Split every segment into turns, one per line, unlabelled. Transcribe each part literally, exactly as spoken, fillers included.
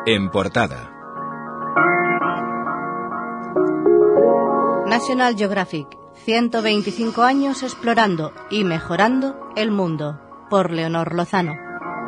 En portada.
National Geographic, ciento veinticinco años explorando y mejorando el mundo, por Leonor Lozano.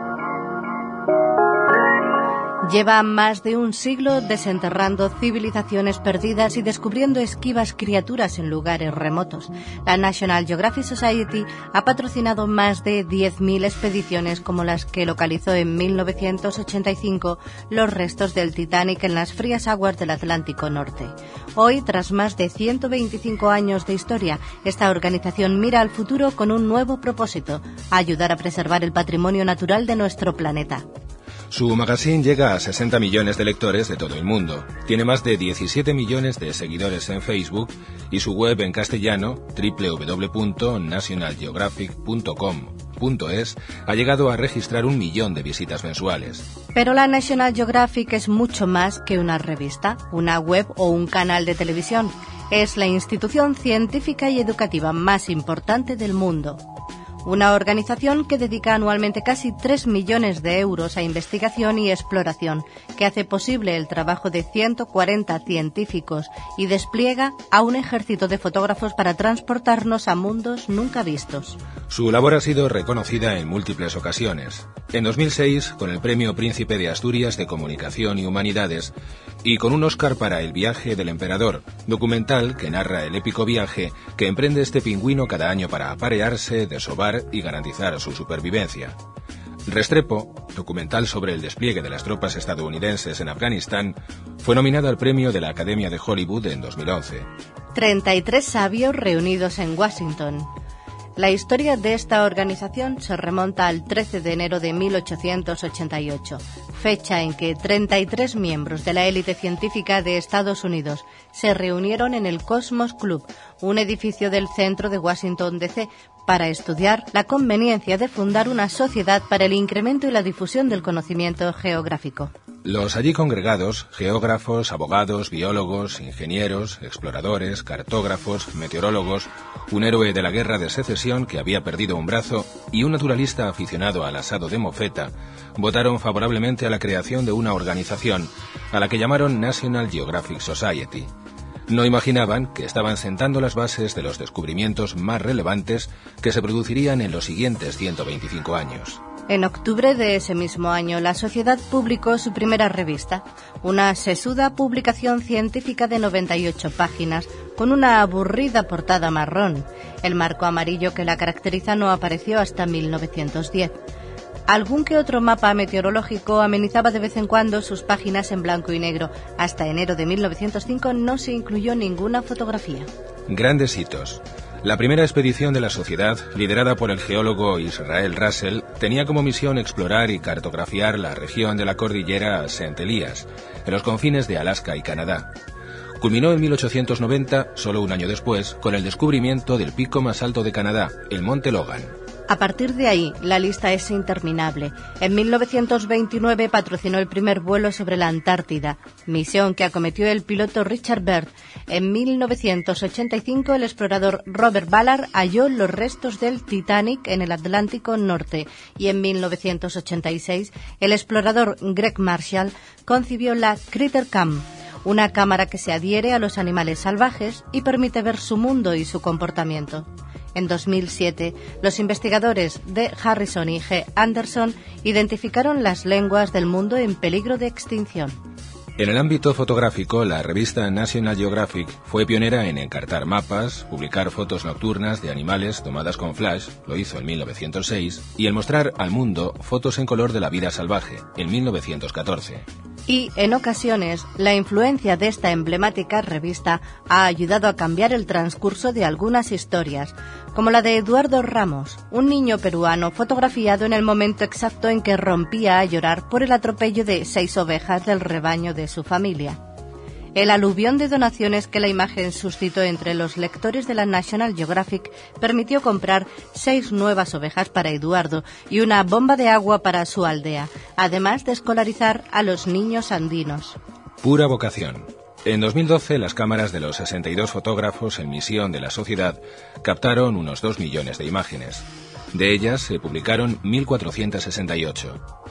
Lleva más de un siglo desenterrando civilizaciones perdidas y descubriendo esquivas criaturas en lugares remotos. La National Geographic Society ha patrocinado más de diez mil expediciones como las que localizó en mil novecientos ochenta y cinco los restos del Titanic en las frías aguas del Atlántico Norte. Hoy, tras más de ciento veinticinco años de historia, esta organización mira al futuro con un nuevo propósito: ayudar a preservar el patrimonio natural de nuestro planeta.
Su magazine llega a sesenta millones de lectores de todo el mundo. Tiene más de diecisiete millones de seguidores en Facebook y su web en castellano, doble u doble u doble u punto national geographic punto com punto es, ha llegado a registrar un millón de visitas mensuales.
Pero la National Geographic es mucho más que una revista, una web o un canal de televisión. Es la institución científica y educativa más importante del mundo. Una organización que dedica anualmente casi tres millones de euros a investigación y exploración, que hace posible el trabajo de ciento cuarenta científicos y despliega a un ejército de fotógrafos para transportarnos a mundos nunca vistos.
Su labor ha sido reconocida en múltiples ocasiones. En dos mil seis, con el Premio Príncipe de Asturias de Comunicación y Humanidades, y con un Oscar para El viaje del emperador, documental que narra el épico viaje que emprende este pingüino cada año para aparearse, desovar y garantizar su supervivencia. Restrepo, documental sobre el despliegue de las tropas estadounidenses en Afganistán, fue nominado al premio de la Academia de Hollywood en dos mil once.
treinta y tres sabios reunidos en Washington. La historia de esta organización se remonta al trece de enero de mil ochocientos ochenta y ocho, fecha en que treinta y tres miembros de la élite científica de Estados Unidos se reunieron en el Cosmos Club, un edificio del centro de Washington, D C, para estudiar la conveniencia de fundar una sociedad para el incremento y la difusión del conocimiento geográfico.
Los allí congregados, geógrafos, abogados, biólogos, ingenieros, exploradores, cartógrafos, meteorólogos, un héroe de la guerra de secesión que había perdido un brazo y un naturalista aficionado al asado de mofeta, votaron favorablemente a la creación de una organización a la que llamaron National Geographic Society. No imaginaban que estaban sentando las bases de los descubrimientos más relevantes que se producirían en los siguientes ciento veinticinco años.
En octubre de ese mismo año, la sociedad publicó su primera revista, una sesuda publicación científica de noventa y ocho páginas, con una aburrida portada marrón. El marco amarillo que la caracteriza no apareció hasta mil novecientos diez. Algún que otro mapa meteorológico amenizaba de vez en cuando sus páginas en blanco y negro. Hasta enero de mil novecientos cinco no se incluyó ninguna fotografía.
Grandes hitos. La primera expedición de la sociedad, liderada por el geólogo Israel Russell, tenía como misión explorar y cartografiar la región de la cordillera Saint Elias, en los confines de Alaska y Canadá. Culminó en mil ochocientos noventa, solo un año después, con el descubrimiento del pico más alto de Canadá, el Monte Logan.
A partir de ahí, la lista es interminable. En mil novecientos veintinueve patrocinó el primer vuelo sobre la Antártida, misión que acometió el piloto Richard Byrd. En mil novecientos ochenta y cinco, el explorador Robert Ballard halló los restos del Titanic en el Atlántico Norte. Y en mil novecientos ochenta y seis, el explorador Greg Marshall concibió la Critter Cam, una cámara que se adhiere a los animales salvajes y permite ver su mundo y su comportamiento. En dos mil siete, los investigadores D. Harrison y G. Anderson identificaron las lenguas del mundo en peligro de extinción.
En el ámbito fotográfico, la revista National Geographic fue pionera en encartar mapas, publicar fotos nocturnas de animales tomadas con flash, lo hizo en mil novecientos seis, y en mostrar al mundo fotos en color de la vida salvaje, en mil novecientos catorce.
Y, en ocasiones, la influencia de esta emblemática revista ha ayudado a cambiar el transcurso de algunas historias, como la de Eduardo Ramos, un niño peruano fotografiado en el momento exacto en que rompía a llorar por el atropello de seis ovejas del rebaño de su familia. El aluvión de donaciones que la imagen suscitó entre los lectores de la National Geographic permitió comprar seis nuevas ovejas para Eduardo y una bomba de agua para su aldea, además de escolarizar a los niños andinos.
Pura vocación. En dos mil doce, las cámaras de los sesenta y dos fotógrafos en misión de la sociedad captaron unos dos millones de imágenes. De ellas se publicaron mil cuatrocientos sesenta y ocho.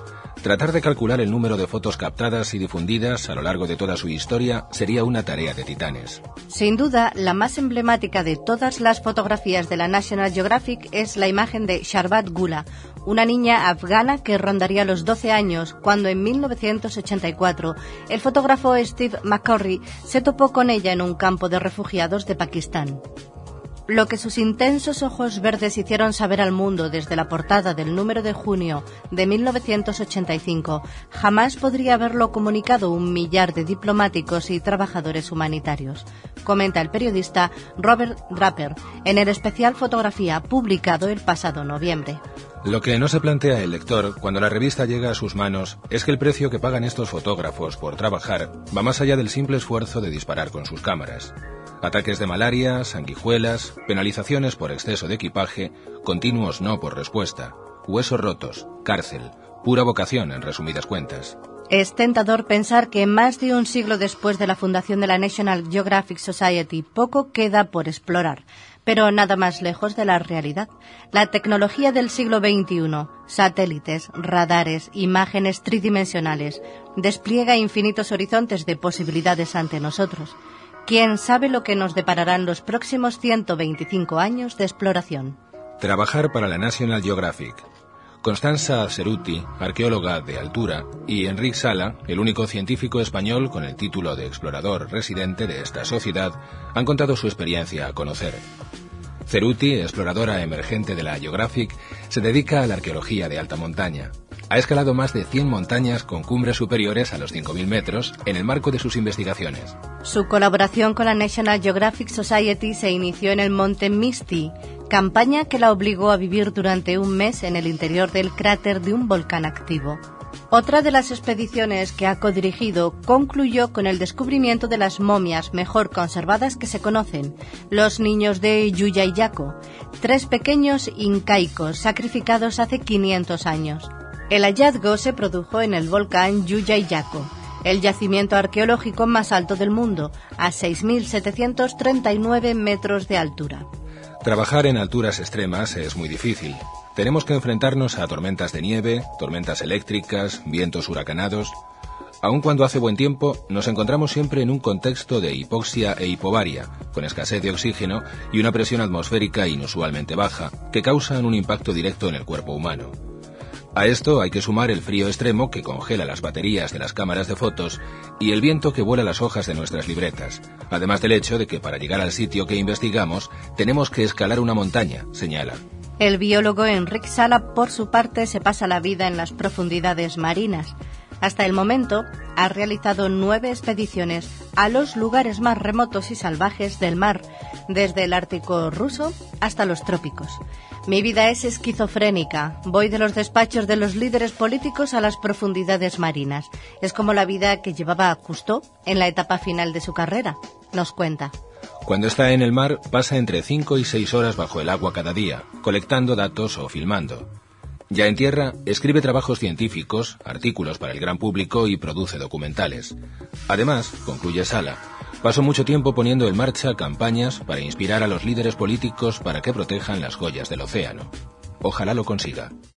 Tratar de calcular el número de fotos captadas y difundidas a lo largo de toda su historia sería una tarea de titanes.
Sin duda, la más emblemática de todas las fotografías de la National Geographic es la imagen de Sharbat Gula, una niña afgana que rondaría los doce años cuando en mil novecientos ochenta y cuatro el fotógrafo Steve McCurry se topó con ella en un campo de refugiados de Pakistán. Lo que sus intensos ojos verdes hicieron saber al mundo desde la portada del número de junio de mil novecientos ochenta y cinco jamás podría haberlo comunicado un millar de diplomáticos y trabajadores humanitarios, comenta el periodista Robert Draper en el especial Fotografía publicado el pasado noviembre.
Lo que no se plantea el lector cuando la revista llega a sus manos es que el precio que pagan estos fotógrafos por trabajar va más allá del simple esfuerzo de disparar con sus cámaras. Ataques de malaria, sanguijuelas, penalizaciones por exceso de equipaje, continuos no por respuesta, huesos rotos, cárcel, pura vocación en resumidas cuentas.
Es tentador pensar que más de un siglo después de la fundación de la National Geographic Society poco queda por explorar, pero nada más lejos de la realidad. La tecnología del siglo veintiuno, satélites, radares, imágenes tridimensionales, despliega infinitos horizontes de posibilidades ante nosotros. ¿Quién sabe lo que nos depararán los próximos ciento veinticinco años de exploración?
Trabajar para la National Geographic. Constanza Ceruti, arqueóloga de altura, y Enric Sala, el único científico español con el título de explorador residente de esta sociedad, han contado su experiencia a conocer. Ceruti, exploradora emergente de la Geographic, se dedica a la arqueología de alta montaña. Ha escalado más de cien montañas con cumbres superiores a los cinco mil metros en el marco de sus investigaciones.
Su colaboración con la National Geographic Society se inició en el monte Misty, campaña que la obligó a vivir durante un mes en el interior del cráter de un volcán activo. Otra de las expediciones que ha codirigido concluyó con el descubrimiento de las momias mejor conservadas que se conocen, los niños de Yuyayaco, tres pequeños incaicos sacrificados hace quinientos años. El hallazgo se produjo en el volcán Yuyayaco, el yacimiento arqueológico más alto del mundo, a seis mil setecientos treinta y nueve metros de altura.
Trabajar en alturas extremas es muy difícil. Tenemos que enfrentarnos a tormentas de nieve, tormentas eléctricas, vientos huracanados. Aun cuando hace buen tiempo, nos encontramos siempre en un contexto de hipoxia e hipobaria, con escasez de oxígeno y una presión atmosférica inusualmente baja, que causan un impacto directo en el cuerpo humano. A esto hay que sumar el frío extremo que congela las baterías de las cámaras de fotos y el viento que vuela las hojas de nuestras libretas, además del hecho de que para llegar al sitio que investigamos tenemos que escalar una montaña, señala.
El biólogo Enric Sala, por su parte, se pasa la vida en las profundidades marinas. Hasta el momento, ha realizado nueve expediciones a los lugares más remotos y salvajes del mar, desde el Ártico ruso hasta los trópicos. Mi vida es esquizofrénica. Voy de los despachos de los líderes políticos a las profundidades marinas. Es como la vida que llevaba Cousteau en la etapa final de su carrera, nos cuenta.
Cuando está en el mar, pasa entre cinco y seis horas bajo el agua cada día, colectando datos o filmando. Ya en tierra, escribe trabajos científicos, artículos para el gran público y produce documentales. Además, concluye Sala, pasó mucho tiempo poniendo en marcha campañas para inspirar a los líderes políticos para que protejan las joyas del océano. Ojalá lo consiga.